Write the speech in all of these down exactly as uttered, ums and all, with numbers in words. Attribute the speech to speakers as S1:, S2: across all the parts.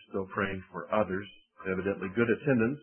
S1: still praying for others. Evidently good attendance.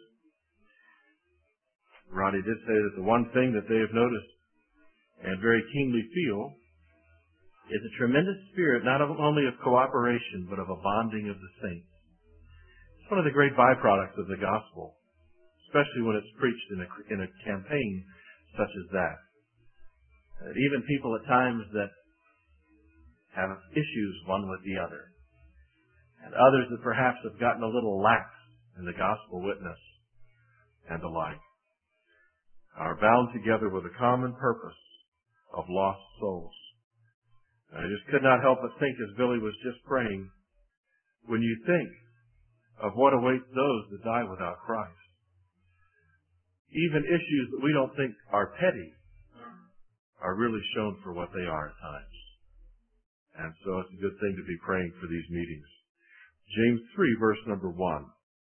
S1: Ronnie did say that the one thing that they have noticed and very keenly feel is a tremendous spirit not only of cooperation, but of a bonding of the saints. It's one of the great byproducts of the gospel, especially when it's preached in a, in a campaign such as that. Uh, even people at times that have issues one with the other, and others that perhaps have gotten a little lax in the gospel witness and the like, are bound together with a common purpose of lost souls. I just could not help but think, as Billy was just praying, when you think of what awaits those that die without Christ, even issues that we don't think are petty are really shown for what they are at times. And so it's a good thing to be praying for these meetings. James three, verse number one.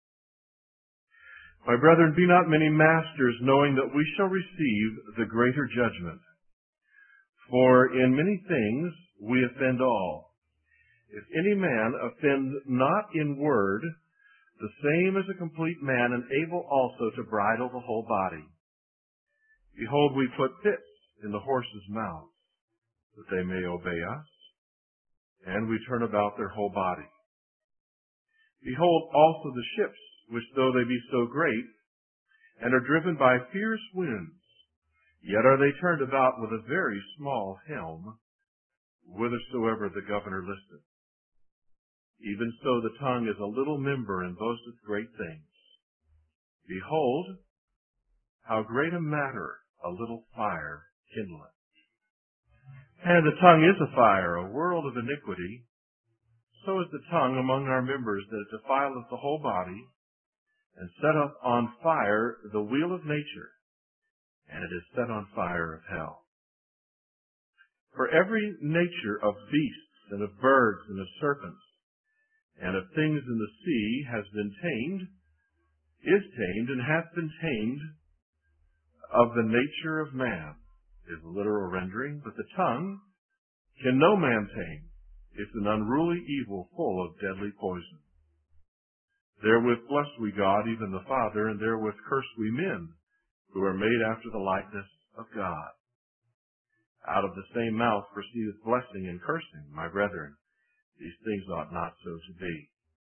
S1: My brethren, be not many masters, knowing that we shall receive the greater judgment. For in many things we offend all. If any man offend not in word, the same is a complete man, and able also to bridle the whole body. Behold, we put bits in the horses' mouths, that they may obey us, and we turn about their whole body. Behold also the ships, which though they be so great, and are driven by fierce winds, yet are they turned about with a very small helm, whithersoever the governor listeth. Even so the tongue is a little member, and boasteth great things. Behold, how great a matter a little fire kindleth. And the tongue is a fire, a world of iniquity. So is the tongue among our members, that it defileth the whole body, and setteth on fire the wheel of nature, and it is set on fire of hell. For every nature of beasts, and of birds, and of serpents, and of things in the sea has been tamed, is tamed, and hath been tamed of the nature of man, is the literal rendering, but the tongue can no man tame. It's an unruly evil full of deadly poison. Therewith bless we God, even the Father, and therewith curse we men, who are made after the likeness of God. Out of the same mouth proceedeth blessing and cursing. My brethren, these things ought not so to be.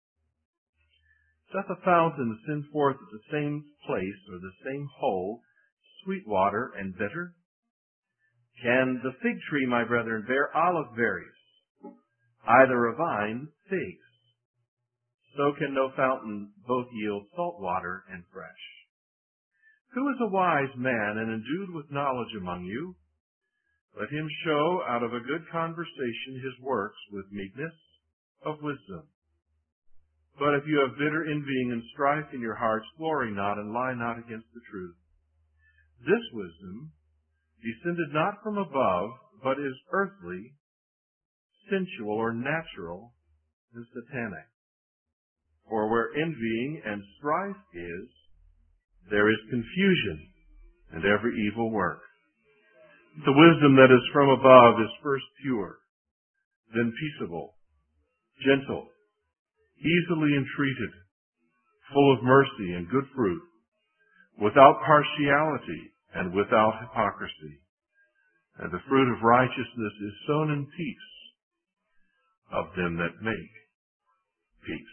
S1: Doth a fountain send forth at the same place, or the same hole, sweet water and bitter? Can the fig tree, my brethren, bear olive berries, either a vine figs? So can no fountain both yield salt water and fresh. Who is a wise man and endued with knowledge among you? Let him show out of a good conversation his works with meekness of wisdom. But if you have bitter envying and strife in your hearts, glory not and lie not against the truth. This wisdom descended not from above, but is earthly, sensual, or natural, and satanic. For where envying and strife is, there is confusion and every evil work. The wisdom that is from above is first pure, then peaceable, gentle, easily entreated, full of mercy and good fruit, without partiality and without hypocrisy. And the fruit of righteousness is sown in peace of them that make peace.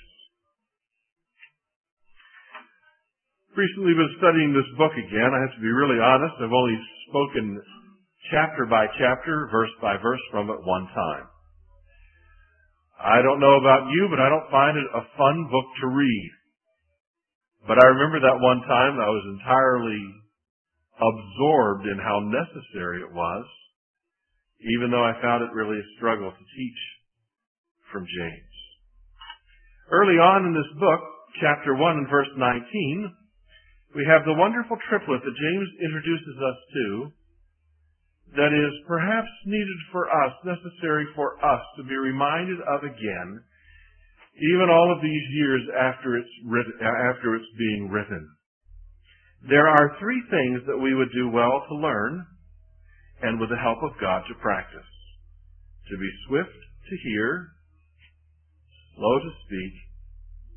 S1: Recently been studying this book again. I have to be really honest. I've only spoken chapter by chapter, verse by verse from it one time. I don't know about you, but I don't find it a fun book to read. But I remember that one time I was entirely absorbed in how necessary it was, even though I found it really a struggle to teach from James. Early on in this book, chapter one and verse nineteen, we have the wonderful triplet that James introduces us to that is perhaps needed for us, necessary for us to be reminded of again, even all of these years after it's written, after it's being written. There are three things that we would do well to learn and with the help of God to practice. To be swift to hear, slow to speak,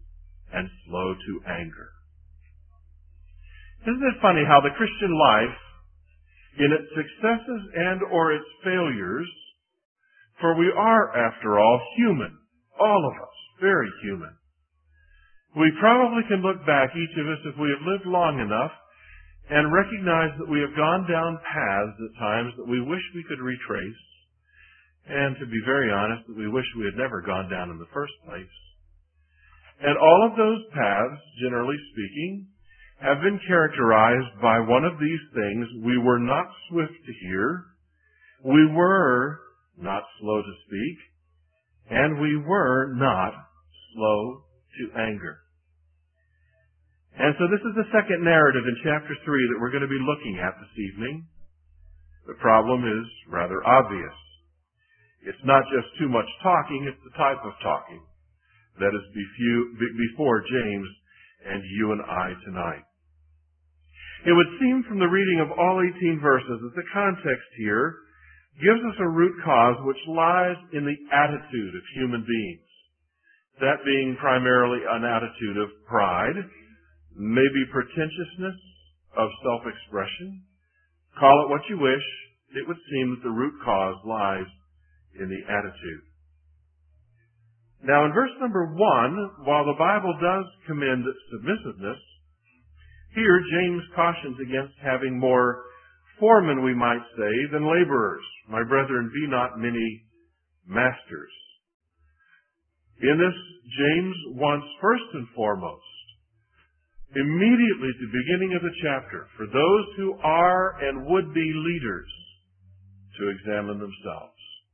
S1: and slow to anger. Isn't it funny how the Christian life, in its successes and or its failures, for we are, after all, human, all of us, very human. We probably can look back, each of us, if we have lived long enough, and recognize that we have gone down paths at times that we wish we could retrace, and to be very honest, that we wish we had never gone down in the first place. And all of those paths, generally speaking, have been characterized by one of these things. We were not swift to hear, we were not slow to speak, and we were not slow to anger. And so this is the second narrative in chapter three that we're going to be looking at this evening. The problem is rather obvious. It's not just too much talking, it's the type of talking that is before James and you and I tonight. It would seem from the reading of all eighteen verses that the context here gives us a root cause which lies in the attitude of human beings. That being primarily an attitude of pride, maybe pretentiousness, of self-expression. Call it what you wish. It would seem that the root cause lies in the attitude. Now in verse number one, while the Bible does commend submissiveness, here James cautions against having more foremen, we might say, than laborers. My brethren, be not many masters. In this, James wants first and foremost, immediately at the beginning of the chapter, for those who are and would be leaders to examine themselves.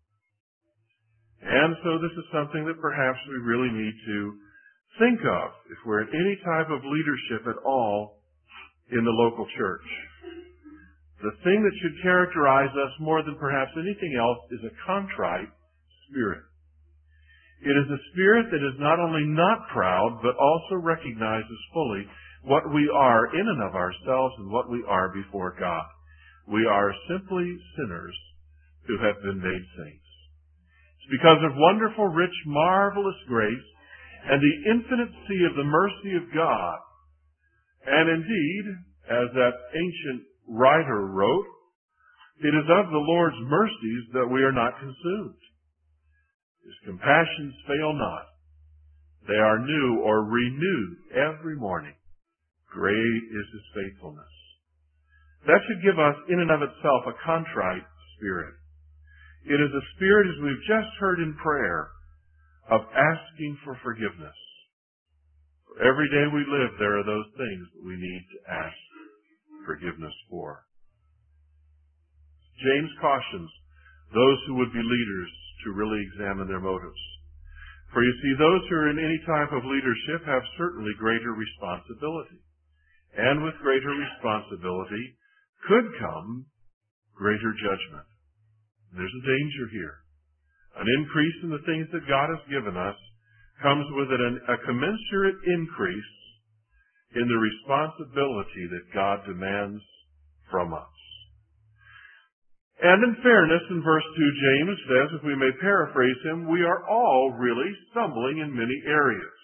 S1: And so this is something that perhaps we really need to think of if we're in any type of leadership at all in the local church. The thing that should characterize us more than perhaps anything else is a contrite spirit. It is a spirit that is not only not proud, but also recognizes fully what we are in and of ourselves and what we are before God. We are simply sinners who have been made saints. It's because of wonderful, rich, marvelous grace and the infinite sea of the mercy of God. And indeed, as that ancient writer wrote, it is of the Lord's mercies that we are not consumed. His compassions fail not. They are new or renewed every morning. Great is His faithfulness. That should give us in and of itself a contrite spirit. It is a spirit, as we've just heard in prayer, of asking for forgiveness. For every day we live, there are those things that we need to ask forgiveness for. James cautions those who would be leaders to really examine their motives. For you see, those who are in any type of leadership have certainly greater responsibility. And with greater responsibility could come greater judgment. There's a danger here. An increase in the things that God has given us comes with it an, a commensurate increase in the responsibility that God demands from us. And in fairness, in verse two, James says, if we may paraphrase him, we are all really stumbling in many areas.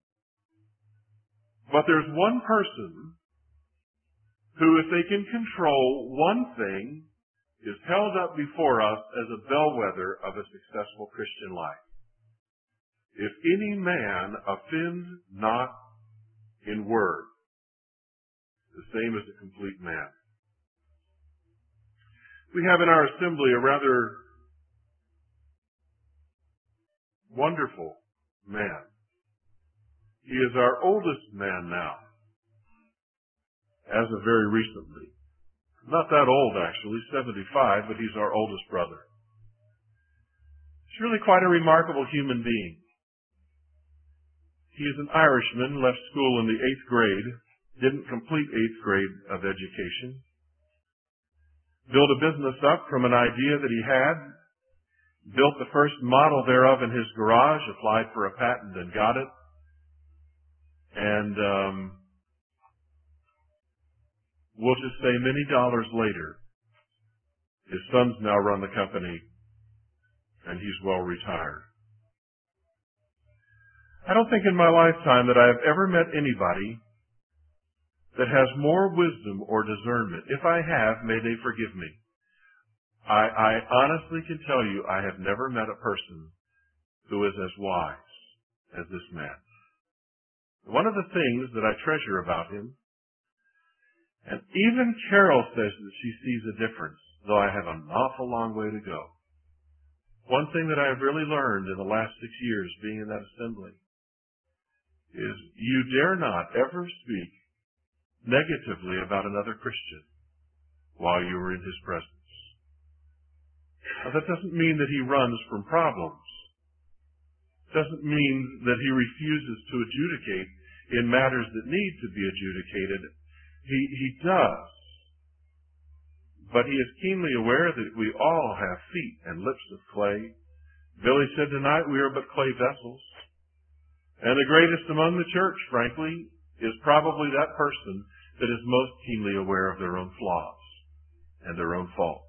S1: But there's one person who, if they can control one thing, is held up before us as a bellwether of a successful Christian life. If any man offend not in word, the same as a complete man. We have in our assembly a rather wonderful man. He is our oldest man now, as of very recently. Not that old, actually, seventy-five, but he's our oldest brother. He's really quite a remarkable human being. He is an Irishman, left school in the eighth grade, didn't complete eighth grade of education, built a business up from an idea that he had, built the first model thereof in his garage, applied for a patent and got it, and um, we'll just say many dollars later, his sons now run the company, and he's well retired. I don't think in my lifetime that I have ever met anybody that has more wisdom or discernment. If I have, may they forgive me. I, I honestly can tell you I have never met a person who is as wise as this man. One of the things that I treasure about him, and even Carol says that she sees a difference, though I have an awful long way to go. One thing that I have really learned in the last six years being in that assembly is you dare not ever speak negatively about another Christian while you are in his presence. Now, that doesn't mean that he runs from problems. It doesn't mean that he refuses to adjudicate in matters that need to be adjudicated. He, he does. But he is keenly aware that we all have feet and lips of clay. Billy said tonight we are but clay vessels. And the greatest among the church, frankly, is probably that person that is most keenly aware of their own flaws and their own faults.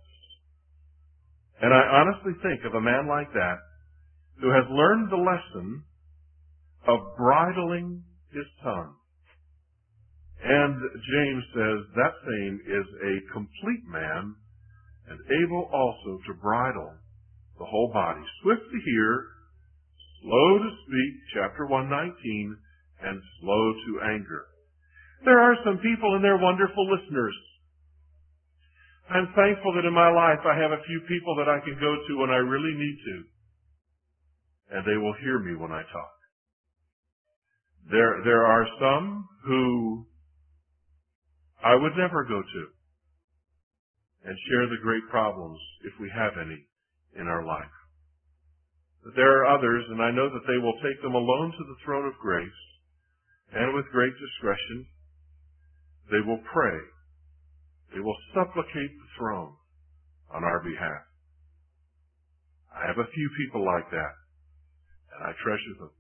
S1: And I honestly think of a man like that who has learned the lesson of bridling his tongue. And James says that same is a complete man and able also to bridle the whole body. Swift to hear, slow to speak, chapter one nineteen, and slow to anger. There are some people and they're wonderful listeners. I'm thankful that in my life I have a few people that I can go to when I really need to. And they will hear me when I talk. There, there are some who I would never go to and share the great problems, if we have any, in our life. But there are others, and I know that they will take them alone to the throne of grace, and with great discretion, they will pray. They will supplicate the throne on our behalf. I have a few people like that, and I treasure them.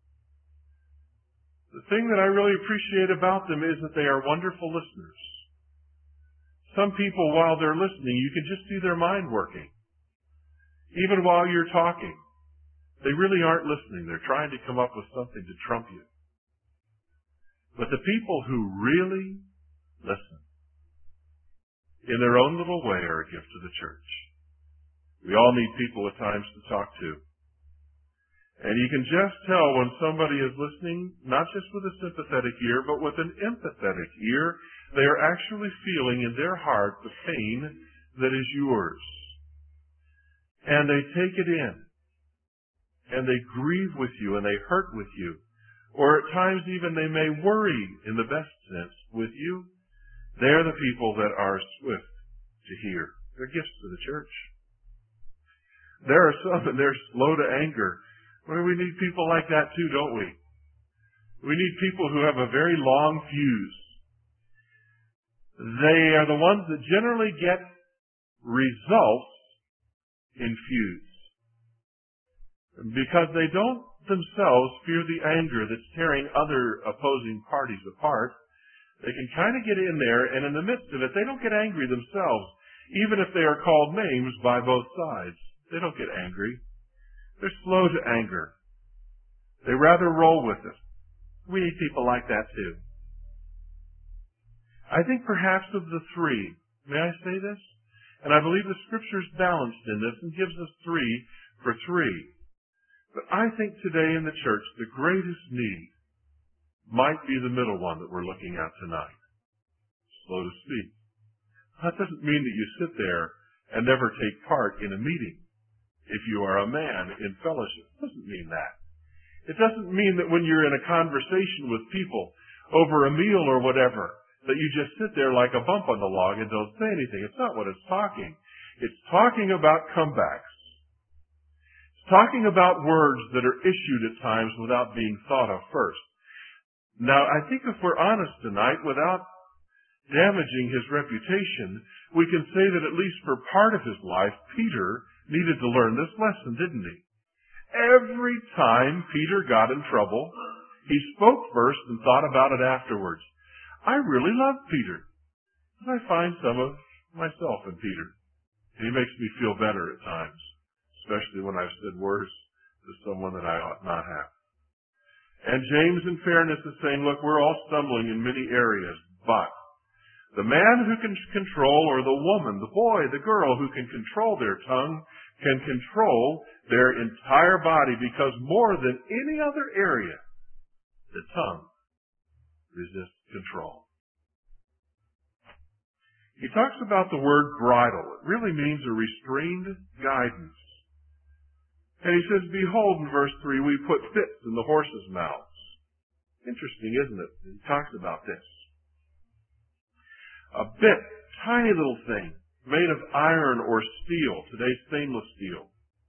S1: The thing that I really appreciate about them is that they are wonderful listeners. Some people, while they're listening, you can just see their mind working. Even while you're talking, they really aren't listening. They're trying to come up with something to trump you. But the people who really listen, in their own little way, are a gift to the church. We all need people at times to talk to. And you can just tell when somebody is listening, not just with a sympathetic ear, but with an empathetic ear. They are actually feeling in their heart the pain that is yours. And they take it in. And they grieve with you, and they hurt with you. Or at times even they may worry, in the best sense, with you. They're the people that are swift to hear. They're gifts to the church. There are some, and they're slow to anger. Well, we need people like that too, don't we? We need people who have a very long fuse. They are the ones that generally get results in fuse. Because they don't themselves fear the anger that's tearing other opposing parties apart. They can kind of get in there, and in the midst of it, they don't get angry themselves, even if they are called names by both sides. They don't get angry. They're slow to anger. They rather roll with it. We need people like that too. I think perhaps of the three, may I say this? And I believe the Scripture is balanced in this and gives us three for three. But I think today in the church, the greatest need might be the middle one that we're looking at tonight. Slow to speak. That doesn't mean that you sit there and never take part in a meeting. If you are a man in fellowship, it doesn't mean that. It doesn't mean that when you're in a conversation with people over a meal or whatever, that you just sit there like a bump on the log and don't say anything. It's not what it's talking. It's talking about comebacks. It's talking about words that are issued at times without being thought of first. Now, I think if we're honest tonight, without damaging his reputation, we can say that at least for part of his life, Peter needed to learn this lesson, didn't he? Every time Peter got in trouble, he spoke first and thought about it afterwards. I really love Peter. And I find some of myself in Peter. And he makes me feel better at times, especially when I've said words to someone that I ought not have. And James, in fairness, is saying, look, we're all stumbling in many areas, but the man who can control, or the woman, the boy, the girl who can control their tongue, can control their entire body, because more than any other area, the tongue resists control. He talks about the word bridle. It really means a restrained guidance. And he says, behold, in verse three, we put bits in the horses' mouths. Interesting, isn't it? He talks about this. A bit, tiny little thing, made of iron or steel, today's stainless steel.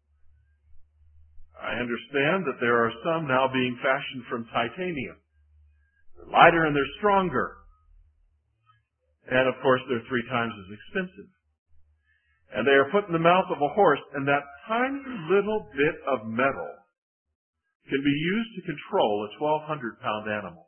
S1: I understand that there are some now being fashioned from titanium. They're lighter and they're stronger. And of course, they're three times as expensive. And they are put in the mouth of a horse, and that tiny little bit of metal can be used to control a twelve hundred pound animal.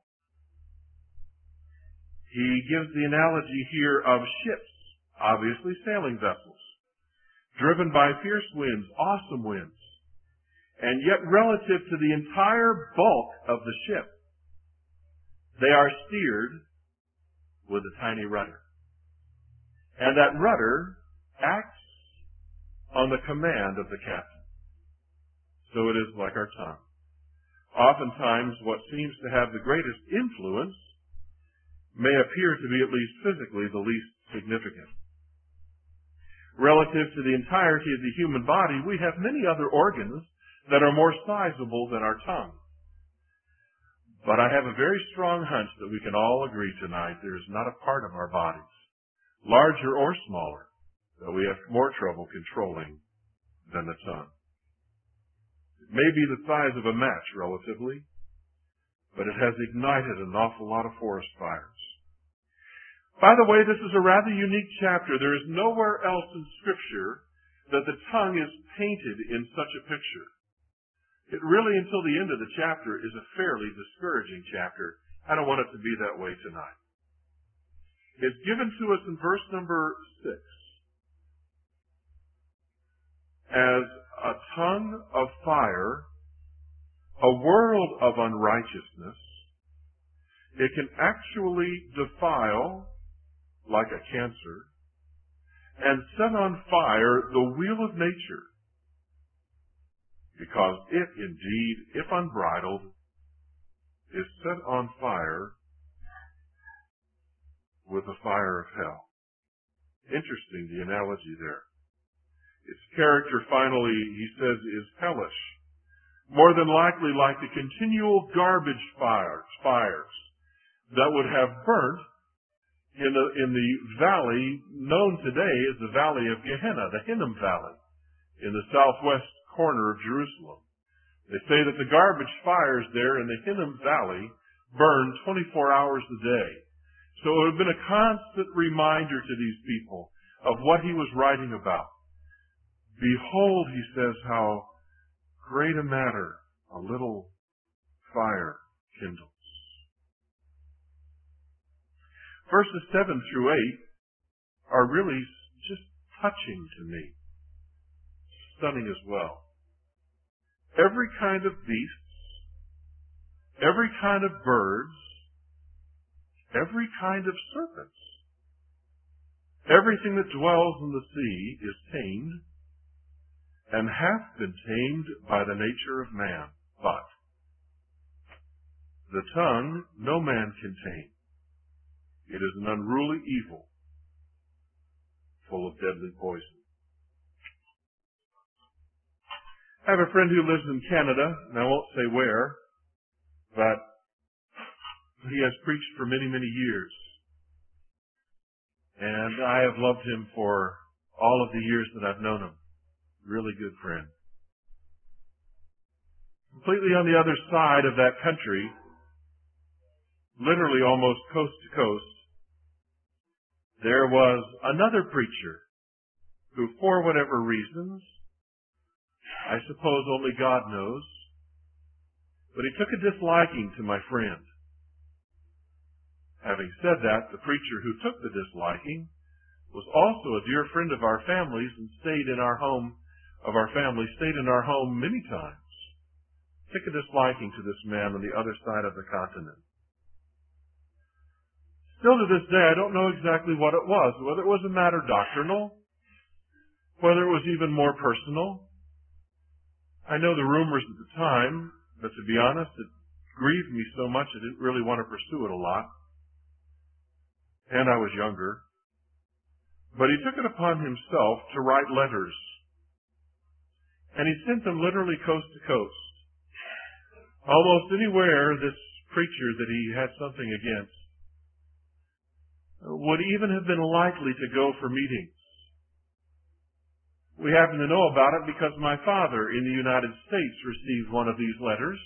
S1: He gives the analogy here of ships, obviously sailing vessels, driven by fierce winds, awesome winds, and yet relative to the entire bulk of the ship, they are steered with a tiny rudder. And that rudder acts on the command of the captain. So it is like our tongue. Oftentimes, what seems to have the greatest influence may appear to be, at least physically, the least significant. Relative to the entirety of the human body, we have many other organs that are more sizable than our tongue. But I have a very strong hunch that we can all agree tonight there is not a part of our bodies, larger or smaller, that we have more trouble controlling than the tongue. It may be the size of a match, relatively, but it has ignited an awful lot of forest fires. By the way, this is a rather unique chapter. There is nowhere else in Scripture that the tongue is painted in such a picture. It really, until the end of the chapter, is a fairly discouraging chapter. I don't want it to be that way tonight. It's given to us in verse number six as a tongue of fire, a world of unrighteousness. It can actually defile like a cancer and set on fire the wheel of nature, because it indeed, if unbridled, is set on fire with the fire of hell. Interesting, the analogy there. Its character, finally, he says, is hellish. More than likely like the continual garbage fires, fires that would have burnt in the, in the valley known today as the Valley of Gehenna, the Hinnom Valley, in the southwest corner of Jerusalem. They say that the garbage fires there in the Hinnom Valley burned twenty-four hours a day. So it would have been a constant reminder to these people of what he was writing about. Behold, he says, how great a matter a little fire kindles. Verses seven through eight are really just touching to me. Stunning as well. Every kind of beasts, every kind of birds, every kind of serpents, everything that dwells in the sea is tamed and hath been tamed by the nature of man. But the tongue no man can tame. It is an unruly evil, full of deadly poison. I have a friend who lives in Canada, and I won't say where, but he has preached for many, many years. And I have loved him for all of the years that I've known him. Really good friend. Completely on the other side of that country, literally almost coast to coast, there was another preacher who, for whatever reasons, I suppose only God knows, but he took a disliking to my friend. Having said that, the preacher who took the disliking was also a dear friend of our families and stayed in our home, of our family, stayed in our home many times. took a disliking to this man on the other side of the continent. Still to this day, I don't know exactly what it was, whether it was a matter doctrinal, whether it was even more personal. I know the rumors at the time, but to be honest, it grieved me so much I didn't really want to pursue it a lot. And I was younger. But he took it upon himself to write letters. And he sent them literally coast to coast. Almost anywhere this preacher that he had something against would even have been likely to go for meetings. We happen to know about it because my father in the United States received one of these letters.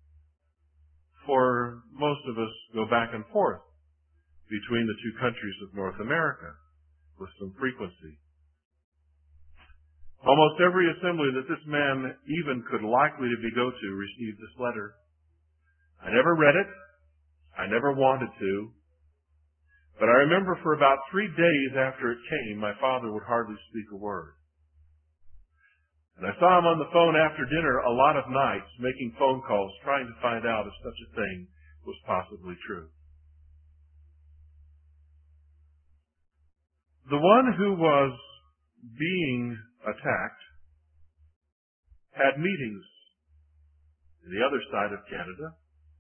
S1: For most of us go back and forth between the two countries of North America with some frequency. Almost every assembly that this man even could likely to be go to received this letter. I never read it. I never wanted to. But I remember for about three days after it came, my father would hardly speak a word. And I saw him on the phone after dinner a lot of nights, making phone calls, trying to find out if such a thing was possibly true. The one who was being attacked had meetings in the other side of Canada,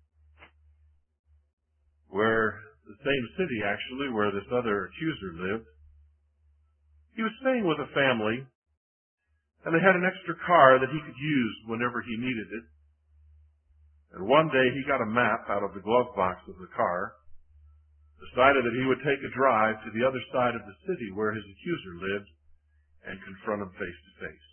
S1: where the same city, actually, where this other accuser lived. He was staying with a family, and they had an extra car that he could use whenever he needed it. And one day he got a map out of the glove box of the car, decided that he would take a drive to the other side of the city where his accuser lived and confront him face to face.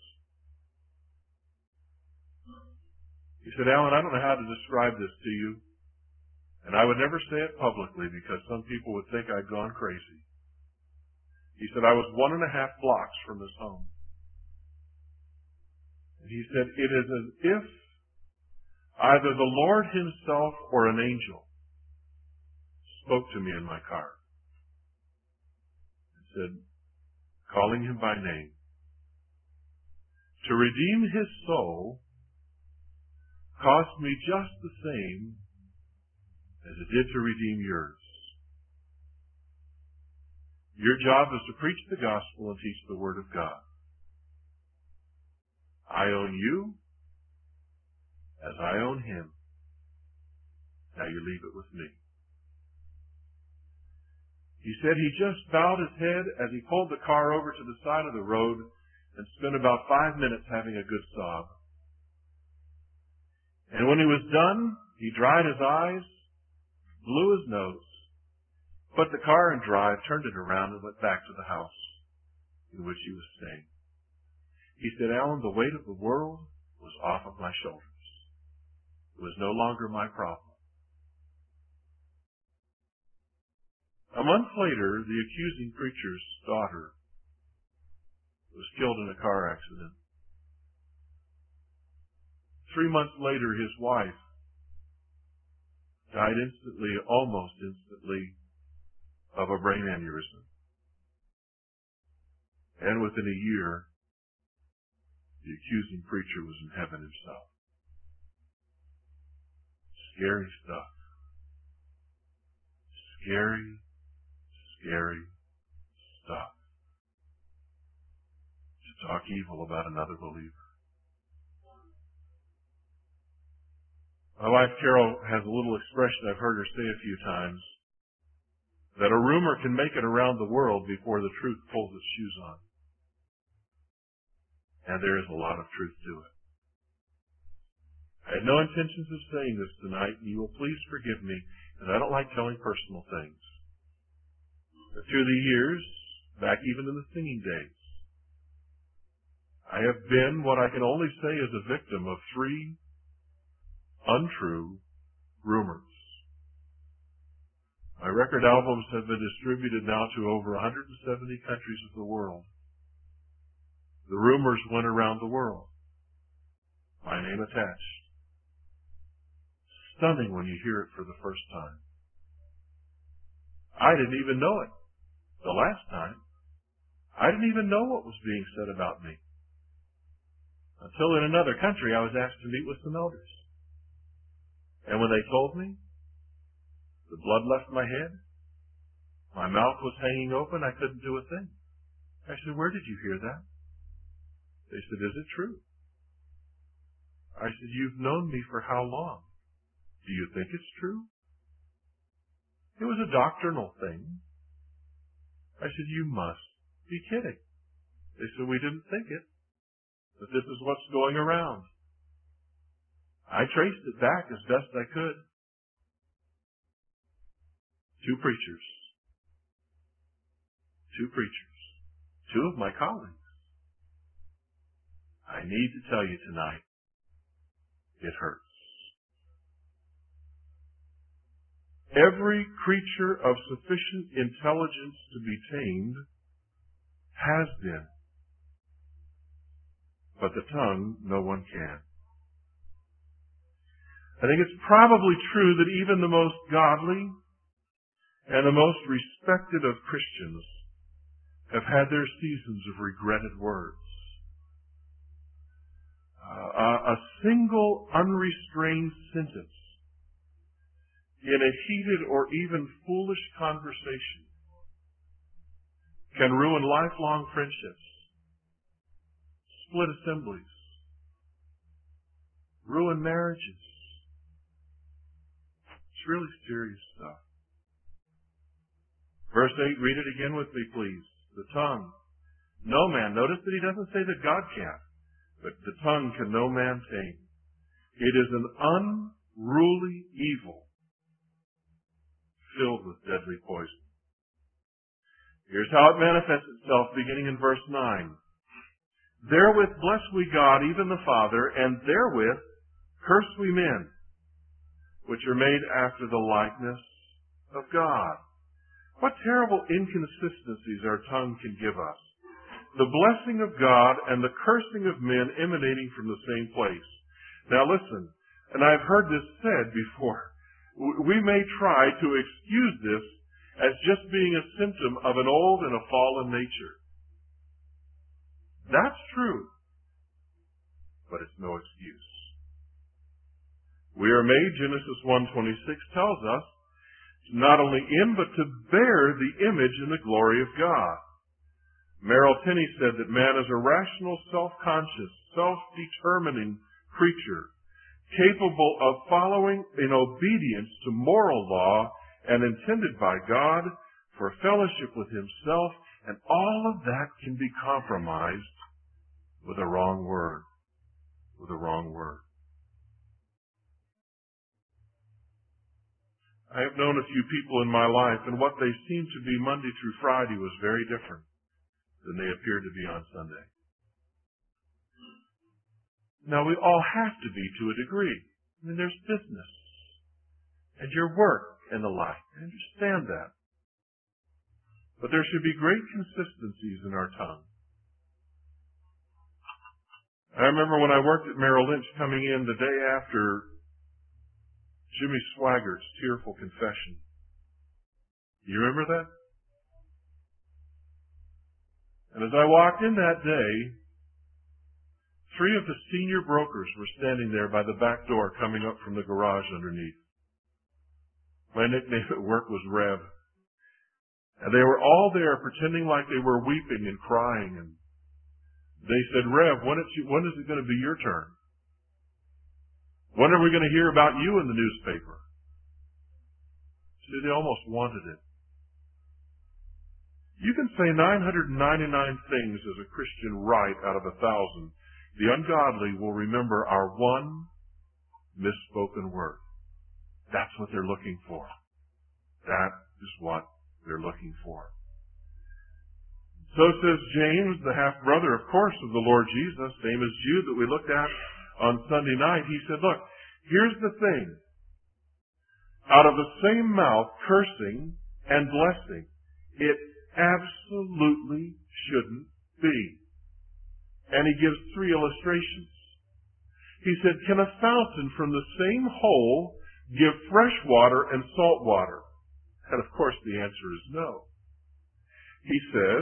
S1: He said, "Alan, I don't know how to describe this to you. And I would never say it publicly because some people would think I'd gone crazy." He said, "I was one and a half blocks from his home. And he said, it is as if either the Lord himself or an angel spoke to me in my car and said, calling him by name, to redeem his soul cost me just the same as it did to redeem yours. Your job is to preach the gospel and teach the word of God. I own you as I own him. Now you leave it with me." He said he just bowed his head as he pulled the car over to the side of the road and spent about five minutes having a good sob. And when he was done, he dried his eyes, blew his nose, put the car in drive, turned it around, and went back to the house in which he was staying. He said, "Alan, the weight of the world was off of my shoulders. It was no longer my problem." A month later, the accusing preacher's daughter was killed in a car accident. Three months later, his wife died instantly, almost instantly, of a brain aneurysm. And within a year, the accusing preacher was in heaven himself. Scary stuff. Scary, scary stuff. To talk evil about another believer. My wife Carol has a little expression I've heard her say a few times, that a rumor can make it around the world before the truth pulls its shoes on. And there is a lot of truth to it. I had no intentions of saying this tonight, and you will please forgive me, and I don't like telling personal things. But through the years, back even in the singing days, I have been what I can only say is a victim of three untrue rumors. My record albums have been distributed now to over one hundred seventy countries of the world. The rumors went around the world. My name attached. Stunning when you hear it for the first time. I didn't even know it the last time. I didn't even know what was being said about me. Until in another country I was asked to meet with some elders. And when they told me, the blood left my head, my mouth was hanging open, I couldn't do a thing. I said, where did you hear that? They said, is it true? I said, you've known me for how long? Do you think it's true? It was a doctrinal thing. I said, you must be kidding. They said, we didn't think it, but this is what's going around. I traced it back as best I could. Two preachers. Two preachers. Two of my colleagues. I need to tell you tonight, it hurts. Every creature of sufficient intelligence to be tamed has been. But the tongue, no one can. I think it's probably true that even the most godly and the most respected of Christians have had their seasons of regretted words. Uh, a single unrestrained sentence in a heated or even foolish conversation can ruin lifelong friendships, split assemblies, ruin marriages. It's really serious stuff. Verse eight, read it again with me, please. The tongue. No man. Notice that he doesn't say that God can't, but the tongue can no man tame. It is an unruly evil filled with deadly poison. Here's how it manifests itself beginning in verse nine. Therewith bless we God, even the Father, and therewith curse we men, which are made after the likeness of God. What terrible inconsistencies our tongue can give us. The blessing of God and the cursing of men emanating from the same place. Now listen, and I've heard this said before. We may try to excuse this as just being a symptom of an old and a fallen nature. That's true, but it's no excuse. We are made, Genesis one twenty-six tells us, not only in but to bear the image and the glory of God. Merrill Tenney said that man is a rational, self-conscious, self-determining creature, capable of following in obedience to moral law and intended by God for fellowship with himself, and all of that can be compromised with a wrong word. With a wrong word. I have known a few people in my life, and what they seemed to be Monday through Friday was very different than they appeared to be on Sunday. Now, we all have to be to a degree. I mean, there's business and your work and the like. I understand that. But there should be great consistencies in our tongue. I remember when I worked at Merrill Lynch coming in the day after Jimmy Swaggart's tearful confession. You remember that? And as I walked in that day, three of the senior brokers were standing there by the back door coming up from the garage underneath. My nickname at work was Rev. And they were all there pretending like they were weeping and crying. And they said, Rev, when, it's, when is it going to be your turn? When are we going to hear about you in the newspaper? See, they almost wanted it. You can say nine hundred ninety-nine things as a Christian right out of a thousand. The ungodly will remember our one misspoken word. That's what they're looking for. That is what they're looking for. So says James, the half-brother, of course, of the Lord Jesus, same as Jude that we looked at on Sunday night. He said, look, here's the thing. Out of the same mouth, cursing and blessing. It absolutely shouldn't be. And he gives three illustrations. He said, can a fountain from the same hole give fresh water and salt water? And of course the answer is no. He says,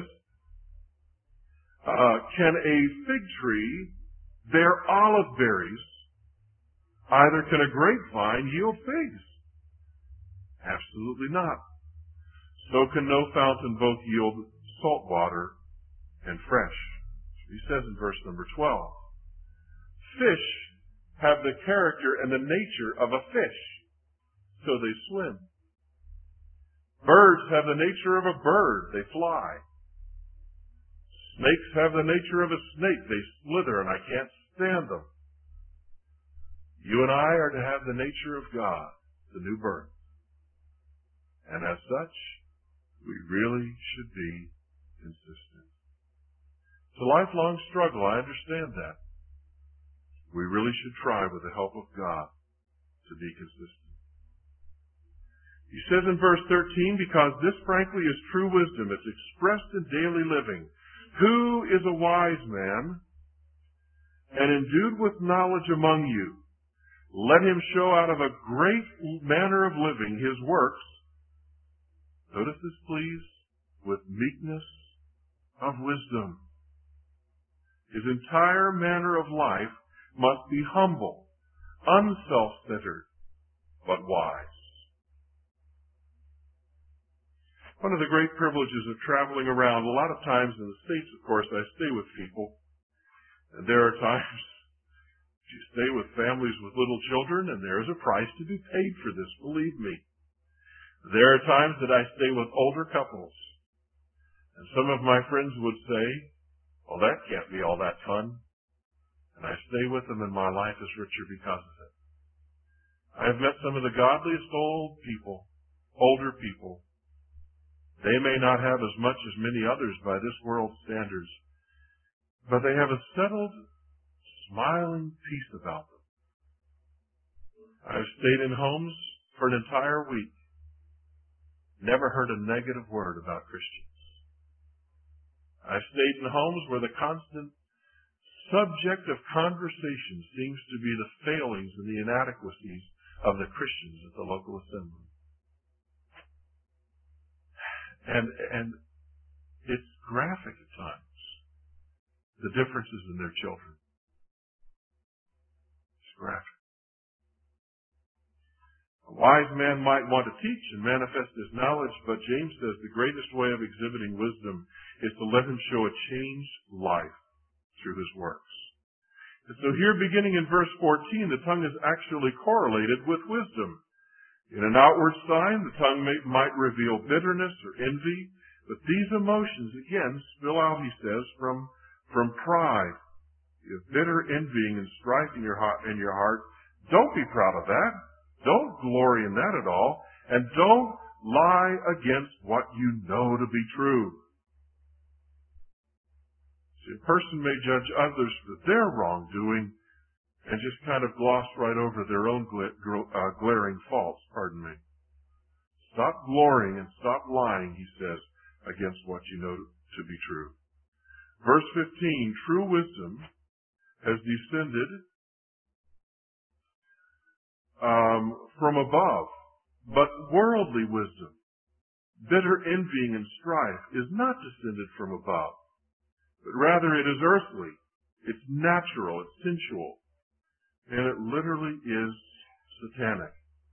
S1: uh, can a fig tree bear olive berries Either can a grapevine yield figs? Absolutely not. So can no fountain both yield salt water and fresh. He says in verse number twelve. Fish have the character and the nature of a fish, so they swim. Birds have the nature of a bird, they fly. Snakes have the nature of a snake, they slither, and I can't stand them. You and I are to have the nature of God, the new birth. And as such, we really should be consistent. It's a lifelong struggle, I understand that. We really should try with the help of God to be consistent. He says in verse thirteen, because this frankly is true wisdom, it's expressed in daily living. Who is a wise man and endued with knowledge among you? Let him show out of a great manner of living his works. Notice this, please, with meekness of wisdom. His entire manner of life must be humble, unself-centered, but wise. One of the great privileges of traveling around, a lot of times in the States, of course, I stay with people. And there are times you stay with families with little children, and there is a price to be paid for this, believe me. There are times that I stay with older couples. And some of my friends would say, well, that can't be all that fun. And I stay with them, and my life is richer because of it. I have met some of the godliest old people, older people. They may not have as much as many others by this world's standards, but they have a settled, smiling peace about them. I've stayed in homes for an entire week. Never heard a negative word about Christians. I've stayed in homes where the constant subject of conversation seems to be the failings and the inadequacies of the Christians at the local assembly. And, and it's graphic at times, the differences in their children. It's graphic. A wise man might want to teach and manifest his knowledge, but James says the greatest way of exhibiting wisdom is to let him show a changed life through his works. And so here, beginning in verse fourteen, the tongue is actually correlated with wisdom. In an outward sign, the tongue may, might reveal bitterness or envy, but these emotions, again, spill out, he says, from, from pride. You have bitter envying and strife in your, heart, in your heart. Don't be proud of that. Don't glory in that at all. And don't lie against what you know to be true. See, a person may judge others for their wrongdoing and just kind of gloss right over their own gl- gl- uh, glaring faults, pardon me. Stop glorying and stop lying, he says, against what you know to be true. Verse fifteen, true wisdom has descended um, from above, but worldly wisdom, bitter envying and strife, is not descended from above, but rather it is earthly, it's natural, it's sensual. And it literally is satanic.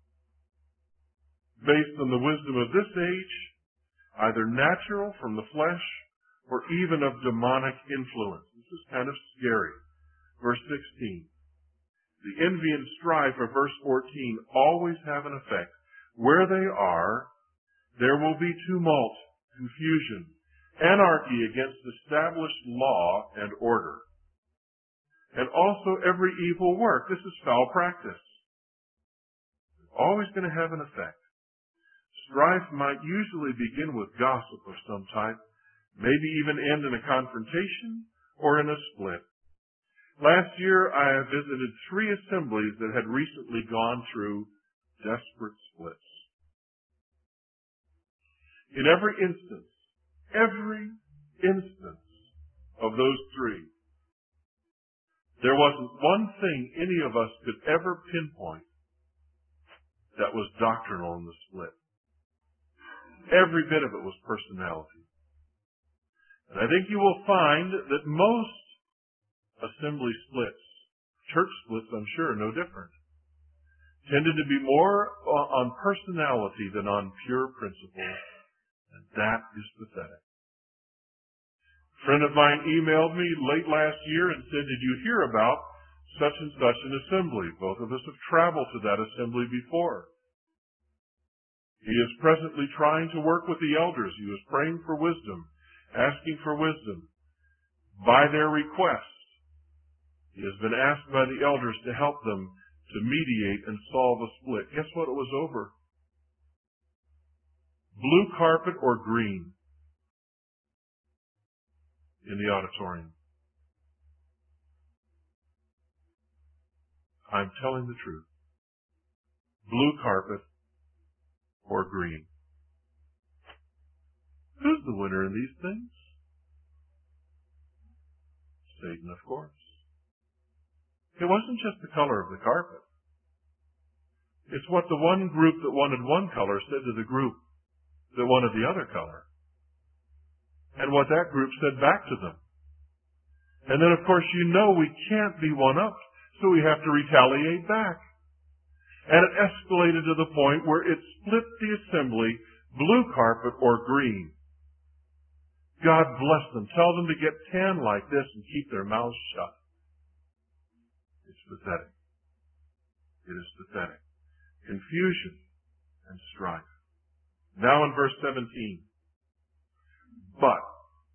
S1: Based on the wisdom of this age, either natural from the flesh or even of demonic influence. This is kind of scary. Verse sixteen. The envy and strife of verse fourteen always have an effect. Where they are, there will be tumult, confusion, anarchy against established law and order. And also every evil work. This is foul practice. It's always going to have an effect. Strife might usually begin with gossip of some type, maybe even end in a confrontation or in a split. Last year, I visited three assemblies that had recently gone through desperate splits. In every instance, every instance of those three, there wasn't one thing any of us could ever pinpoint that was doctrinal in the split. Every bit of it was personality. And I think you will find that most assembly splits, church splits, I'm sure, are no different. tended to be more on personality than on pure principle. And that is pathetic. A friend of mine emailed me late last year and said, did you hear about such and such an assembly? Both of us have traveled to that assembly before. He is presently trying to work with the elders. He was praying for wisdom, asking for wisdom. By their request, he has been asked by the elders to help them to mediate and solve a split. Guess what it was over? Blue carpet or green in the auditorium. I'm telling the truth. Blue carpet or green. Who's the winner in these things? Satan, of course. It wasn't just the color of the carpet. It's what the one group that wanted one color said to the group that wanted the other color. And what that group said back to them. And then, of course, you know we can't be one-upped, so we have to retaliate back. And it escalated to the point where it split the assembly, blue carpet or green. God bless them. Tell them to get tan like this and keep their mouths shut. It's pathetic. It is pathetic. Confusion and strife. Now in verse seventeen. But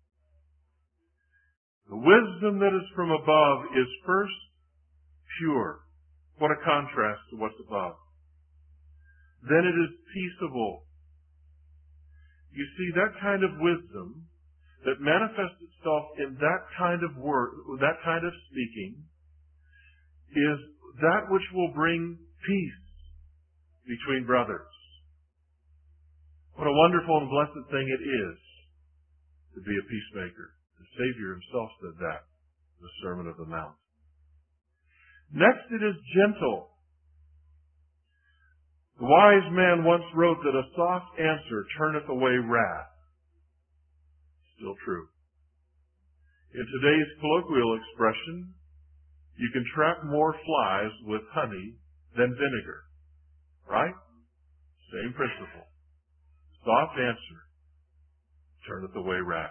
S1: the wisdom that is from above is first pure. What a contrast to what's above. Then it is peaceable. You see, that kind of wisdom that manifests itself in that kind of word, that kind of speaking, is that which will bring peace between brothers. What a wonderful and blessed thing it is to be a peacemaker. The Savior himself said that in the Sermon of the Mount. Next, it is gentle. The wise man once wrote that a soft answer turneth away wrath. Still true. In today's colloquial expression, you can trap more flies with honey than vinegar. Right? Same principle. Soft answer turneth away wrath.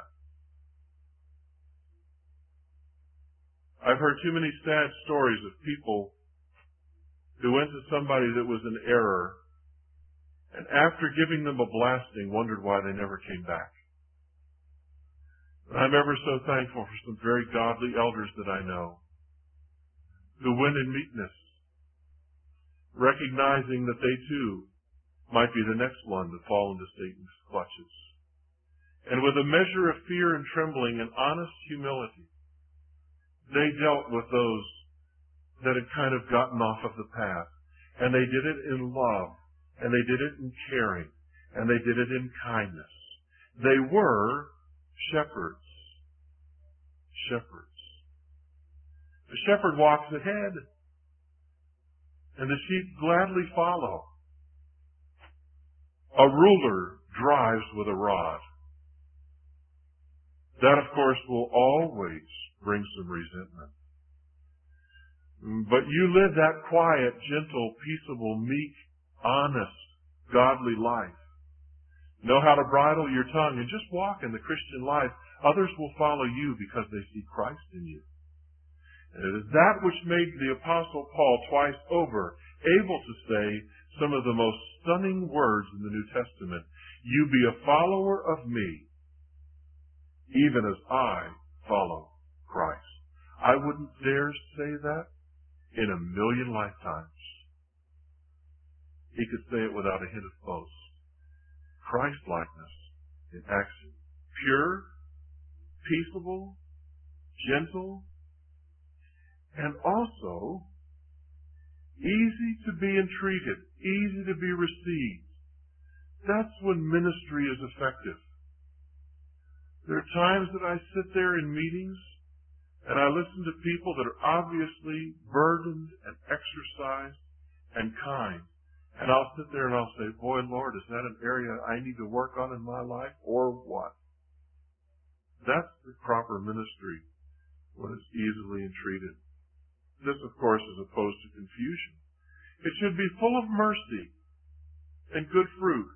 S1: I've heard too many sad stories of people who went to somebody that was in error and after giving them a blasting wondered why they never came back. And I'm ever so thankful for some very godly elders that I know who went in meekness, recognizing that they too might be the next one to fall into Satan's clutches. And with a measure of fear and trembling and honest humility, they dealt with those that had kind of gotten off of the path. And they did it in love, and they did it in caring, and they did it in kindness. They were shepherds. Shepherds. The shepherd walks ahead, and the sheep gladly follow. A ruler drives with a rod. That, of course, will always bring some resentment. But you live that quiet, gentle, peaceable, meek, honest, godly life. Know how to bridle your tongue and just walk in the Christian life. Others will follow you because they see Christ in you. And it is that which made the Apostle Paul twice over able to say some of the most stunning words in the New Testament. You be a follower of me, even as I follow Christ. I wouldn't dare say that in a million lifetimes. He could say it without a hint of boast. Christ-likeness in action. Pure, peaceable, gentle, and also easy to be entreated, easy to be received. That's when ministry is effective. There are times that I sit there in meetings and I listen to people that are obviously burdened and exercised and kind. And I'll sit there and I'll say, boy, Lord, is that an area I need to work on in my life or what? That's the proper ministry when it's easily entreated. This, of course, is opposed to confusion. It should be full of mercy and good fruit.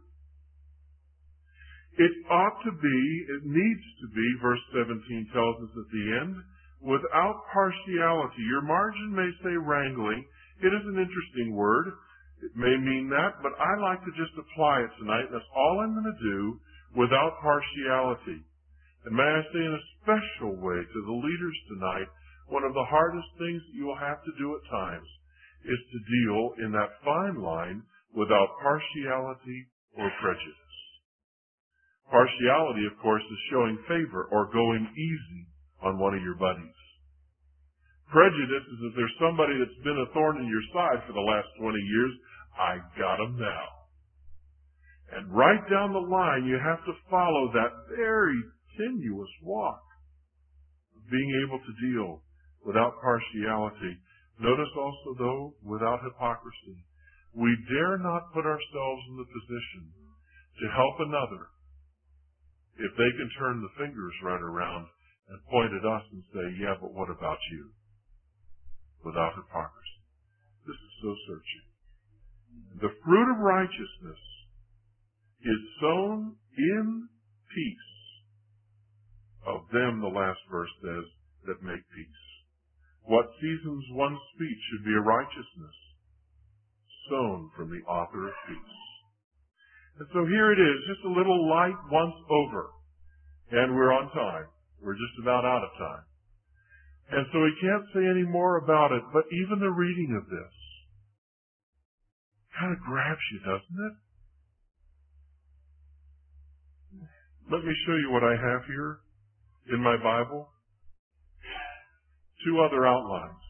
S1: It ought to be, it needs to be, verse seventeen tells us at the end, without partiality. Your margin may say wrangling. It is an interesting word. It may mean that, but I like to just apply it tonight. That's all I'm going to do, without partiality. And may I say in a special way to the leaders tonight, one of the hardest things that you will have to do at times is to deal in that fine line without partiality or prejudice. Partiality, of course, is showing favor or going easy on one of your buddies. Prejudice is if there's somebody that's been a thorn in your side for the last twenty years, I got him now. And right down the line, you have to follow that very tenuous walk of being able to deal without partiality. Notice also, though, without hypocrisy. We dare not put ourselves in the position to help another if they can turn the fingers right around and point at us and say, yeah, but what about you? Without hypocrisy. This is so searching. The fruit of righteousness is sown in peace of them, the last verse says, that make peace. What seasons one's speech should be a righteousness sown from the author of peace. And so here it is, just a little light once over. And we're on time. We're just about out of time. And so we can't say any more about it, but even the reading of this kind of grabs you, doesn't it? Let me show you what I have here in my Bible. Two other outlines.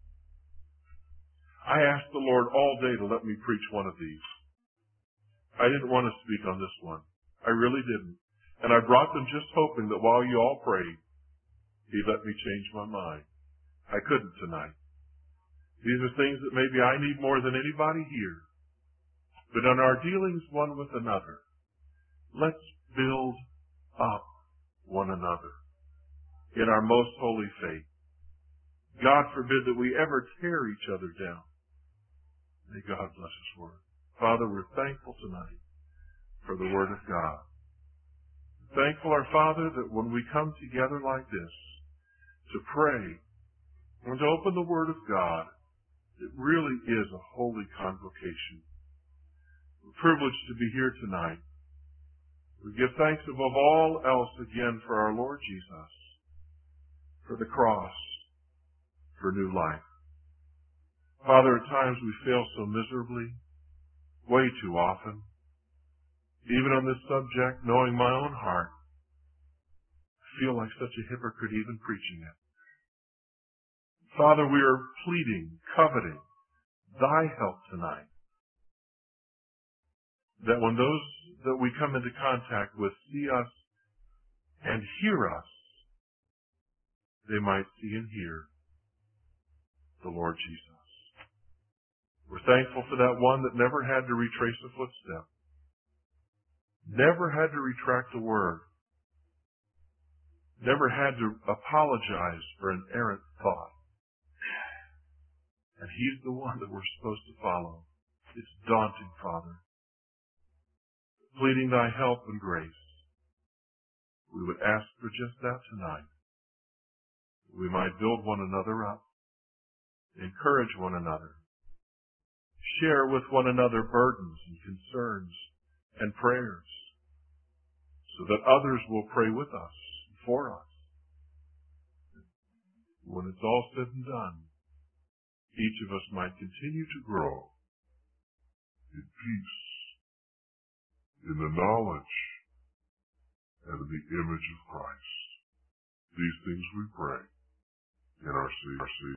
S1: I asked the Lord all day to let me preach one of these. I didn't want to speak on this one. I really didn't. And I brought them just hoping that while you all prayed, He'd let me change my mind. I couldn't tonight. These are things that maybe I need more than anybody here. But in our dealings one with another, let's build up one another in our most holy faith. God forbid that we ever tear each other down. May God bless His word. Father, we're thankful tonight for the Word of God. Thankful, our Father, that when we come together like this to pray and to open the Word of God, it really is a holy convocation. We're privileged to be here tonight. We give thanks above all else again for our Lord Jesus, for the cross, for new life. Father, at times we fail so miserably, way too often. Even on this subject, knowing my own heart, I feel like such a hypocrite even preaching it. Father, we are pleading, coveting Thy help tonight. That when those that we come into contact with see us and hear us, they might see and hear the Lord Jesus. We're thankful for that one that never had to retrace a footstep. Never had to retract a word. Never had to apologize for an errant thought. And He's the one that we're supposed to follow. It's daunting, Father. Pleading Thy help and grace. We would ask for just that tonight. We might build one another up. Encourage one another. Share with one another burdens and concerns and prayers so that others will pray with us, for us. When it's all said and done, each of us might continue to grow in peace, in the knowledge, and in the image of Christ. These things we pray in our Savior.